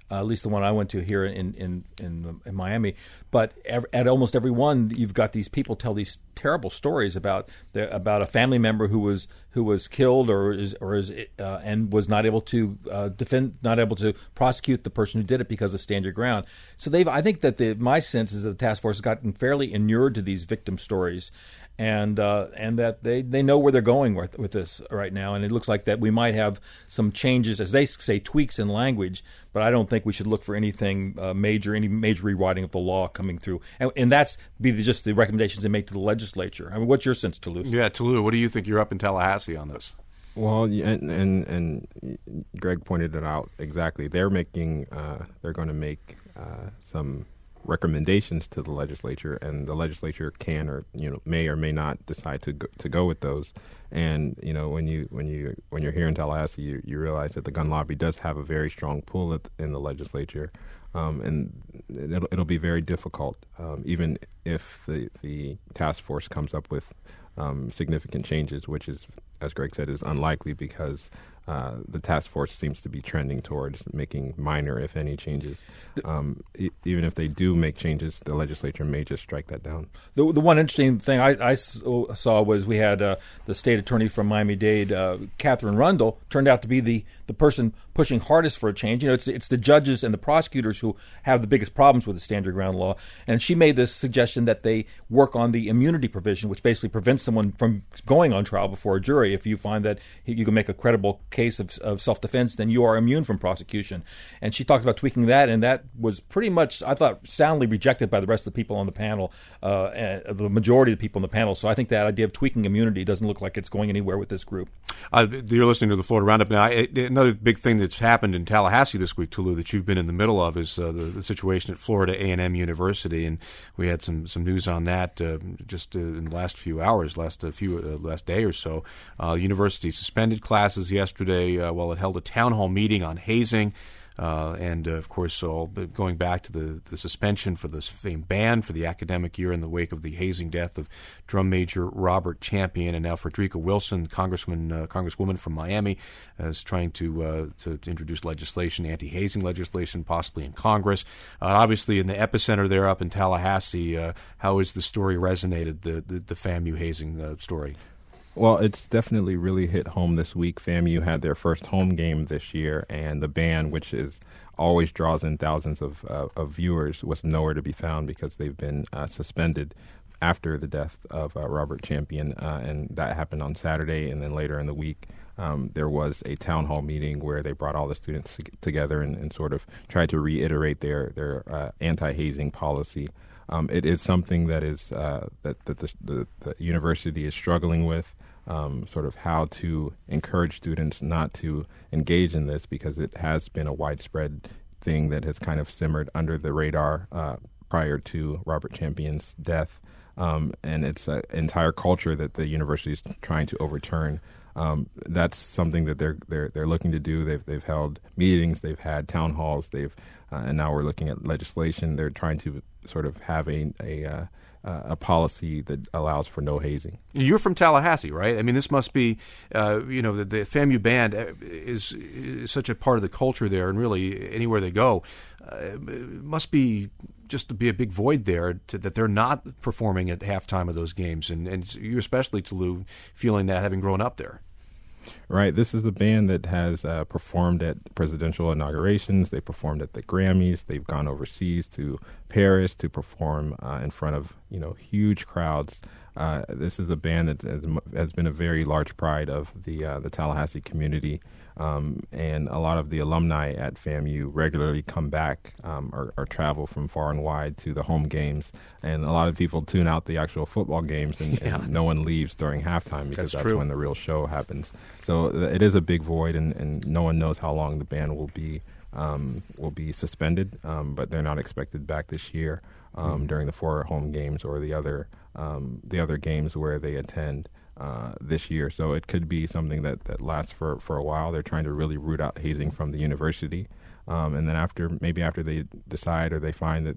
uh, at least the one I went to here in in, in, in Miami. But ev- at almost every one, you've got these people tell these terrible stories about the, about a family member who was who was killed or is or is uh, and was not able to uh, defend, not able to prosecute the person who did it because of stand your ground. So they've, I think that the my sense is that the task force has gotten fairly inured to these victim stories. And uh, and that they, they know where they're going with, with this right now. And it looks like that we might have some changes, as they say, tweaks in language. But I don't think we should look for anything uh, major, any major rewriting of the law coming through. And, and that's be the, just the recommendations they make to the legislature. I mean, what's your sense, Toulouse? Yeah, Toulouse, what do you think? You're up in Tallahassee on this. Well, and and, and Greg pointed it out exactly. They're making, uh, they're going to make uh, some recommendations to the legislature, and the legislature can or you know may or may not decide to go, to go with those. And you know when you when you when you're here in Tallahassee, you, you realize that the gun lobby does have a very strong pull at, in the legislature, um, and it'll, it'll be very difficult, um, even if the the task force comes up with um, significant changes, which is, as Greg said, is unlikely because uh, the task force seems to be trending towards making minor, if any, changes. Um, e- even if they do make changes, the legislature may just strike that down. The, the one interesting thing I, I saw was we had uh, the state attorney from Miami-Dade, uh, Catherine Rundle, turned out to be the, the person pushing hardest for a change. You know, it's it's the judges and the prosecutors who have the biggest problems with the stand your ground law. And she made this suggestion that they work on the immunity provision, which basically prevents someone from going on trial before a jury. If you find that you can make a credible case of, of self-defense, then you are immune from prosecution. And she talked about tweaking that, and that was pretty much, I thought, soundly rejected by the rest of the people on the panel, uh, and the majority of the people on the panel. So I think that idea of tweaking immunity doesn't look like it's going anywhere with this group. Uh, you're listening to the Florida Roundup now. I, another big thing that's happened in Tallahassee this week, Toulouse, that you've been in the middle of is uh, the, the situation at Florida A and M University, and we had some, some news on that uh, just uh, in the last few hours, last uh, few uh, last day or so. Uh, university suspended classes yesterday uh, while it held a town hall meeting on hazing. Uh, and, uh, of course, all going back to the, the suspension for this famed ban for the academic year in the wake of the hazing death of drum major Robert Champion. And now Frederica Wilson, Congressman, uh, Congresswoman from Miami, uh, is trying to, uh, to introduce legislation, anti-hazing legislation, possibly in Congress. Uh, obviously, in the epicenter there up in Tallahassee, uh, how has the story resonated, the, the, the FAMU hazing uh, story? Well, it's definitely really hit home this week. FAMU had their first home game this year, and the ban, which is always draws in thousands of, uh, of viewers, was nowhere to be found because they've been uh, suspended after the death of uh, Robert Champion, uh, and that happened on Saturday. And then later in the week, um, there was a town hall meeting where they brought all the students to- together and, and sort of tried to reiterate their their uh, anti-hazing policy. Um, it is something that is uh, that that the, the, the university is struggling with. Um, sort of how to encourage students not to engage in this, because it has been a widespread thing that has kind of simmered under the radar uh, prior to Robert Champion's death. Um, and it's an entire culture that the university is trying to overturn. Um, that's something that they're they're they're looking to do. They've they've held meetings, they've had town halls, they've uh, and now we're looking at legislation. They're trying to sort of have a a uh, Uh, a policy that allows for no hazing. You're from Tallahassee, right? I mean, this must be, uh, you know, the, the FAMU band is, is such a part of the culture there, and really anywhere they go, uh, it must be just to be a big void there to, that they're not performing at halftime of those games, and, and you especially, Toulouse, feeling that having grown up there. Right. This is a band that has uh, performed at presidential inaugurations. They performed at the Grammys. They've gone overseas to Paris to perform uh, in front of, you know, huge crowds. Uh, this is a band that has, has been a very large pride of the uh, the Tallahassee community. Um, and a lot of the alumni at FAMU regularly come back um, or, or travel from far and wide to the home games. And a lot of people tune out the actual football games, and, yeah. and no one leaves during halftime because that's, that's when the real show happens. So it is a big void, and, and no one knows how long the band will be um, will be suspended. Um, but they're not expected back this year um, mm-hmm. during the four home games or the other um, the other games where they attend. Uh, this year. So it could be something that, that lasts for, for a while. They're trying to really root out hazing from the university. Um, and then after, maybe after they decide or they find that, that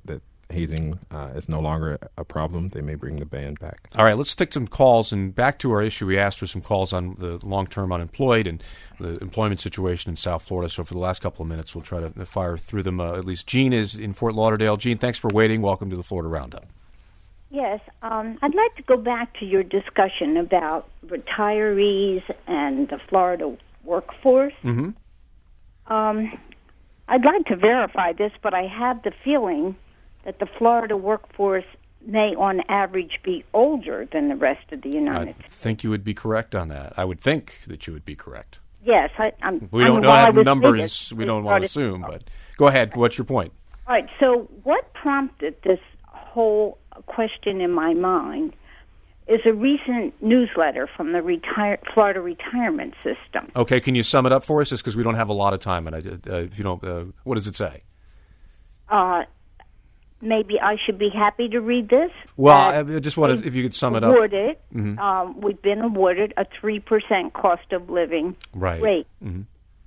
hazing uh, is no longer a problem, they may bring the ban back. All right, let's take some calls, and back to our issue. We asked for some calls on the long-term unemployed and the employment situation in South Florida. So for the last couple of minutes, we'll try to fire through them. Uh, at least Gene is in Fort Lauderdale. Gene, thanks for waiting. Welcome to the Florida Roundup. Yes, um, I'd like to go back to your discussion about retirees and the Florida workforce. Mm-hmm. Um, I'd like to verify this, but I have the feeling that the Florida workforce may, on average, be older than the rest of the United I States. I think you would be correct on that. I would think that you would be correct. Yes, I, I'm. We I don't, mean, don't have I was numbers. thinking, We don't want to assume, but go ahead. What's your point? All right. So, what prompted this whole question in my mind is a recent newsletter from the retire, Florida retirement system. Okay, can you sum it up for us? Just because we don't have a lot of time, and I, uh, if you don't, uh, what does it say? Uh, maybe I should be happy to read this. Well, I just want to, if you could sum it up. Awarded, mm-hmm. um, we've been awarded a three percent cost of living right. rate. Mm-hmm.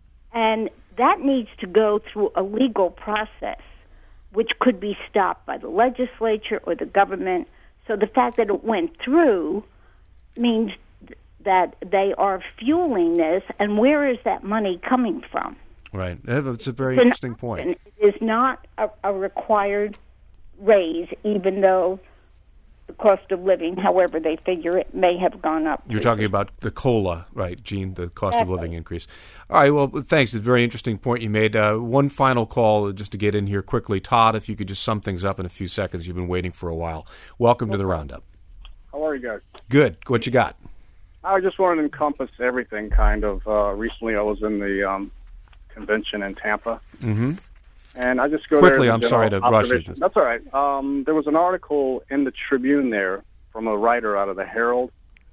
And that needs to go through a legal process, which could be stopped by the legislature or the government. So the fact that it went through means th- that they are fueling this, and where is that money coming from? Right. It's a very it's interesting not, point. It is not a, a required raise, even though the cost of living, however they figure it, may have gone up. You're talking about the COLA, right, Gene, the cost exactly. of living increase. All right, well, thanks. It's a very interesting point you made. Uh, one final call just to get in here quickly. Todd, if you could just sum things up in a few seconds. You've been waiting for a while. Welcome to the Roundup. How are you guys? Good. What you got? I just wanted to encompass everything, kind of. Uh, recently I was in the um, convention in Tampa. Mm-hmm. And I just go Quickly, there. I'm sorry to rush you. That's all right. Um, there was an article in the Tribune there from a writer out of the Herald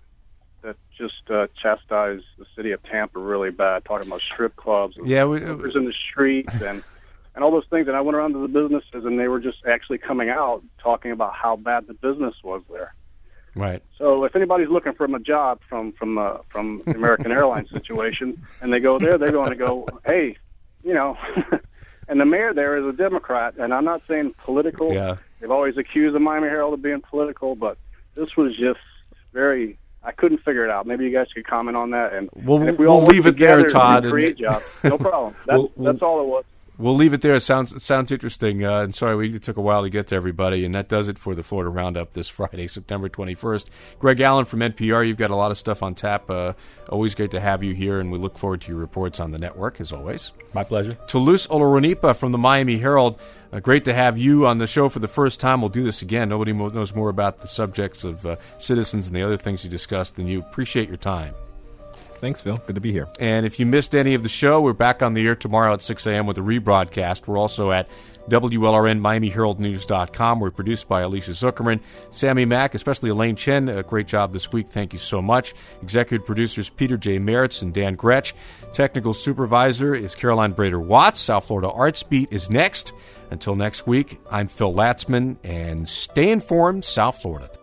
that just uh, chastised the city of Tampa really bad, talking about strip clubs and yeah, we, smokers in the streets and, and all those things. And I went around to the businesses, and they were just actually coming out talking about how bad the business was there. Right. So if anybody's looking for a job from from uh, from the American Airlines situation, and they go there, they're going to go, hey, you know. And the mayor there is a Democrat, and I'm not saying political. Yeah. They've always accused the Miami Herald of being political, but this was just very, I couldn't figure it out. Maybe you guys could comment on that. And, well, and if we we'll all leave it there, Todd. And create jobs, no problem. That's, we'll, we'll, that's all it was. We'll leave it there. It sounds, it sounds interesting. Uh, and sorry, we, it took a while to get to everybody. And that does it for the Florida Roundup this Friday, September twenty-first. Greg Allen from N P R, you've got a lot of stuff on tap. Uh, always great to have you here, and we look forward to your reports on the network, as always. My pleasure. Toulouse Olorunipa from the Miami Herald. Uh, great to have you on the show for the first time. We'll do this again. Nobody mo- knows more about the subjects of uh, citizens and the other things you discussed than you. Appreciate your time. Thanks, Phil. Good to be here. And if you missed any of the show, we're back on the air tomorrow at six a.m. with a rebroadcast. We're also at W L R N Miami Herald News dot com. We're produced by Alicia Zuckerman, Sammy Mack, especially Elaine Chen. A great job this week. Thank you so much. Executive producers Peter J. Meritz and Dan Gretsch. Technical supervisor is Caroline Brader-Watts. South Florida Arts Beat is next. Until next week, I'm Phil Latzman, and stay informed, South Florida.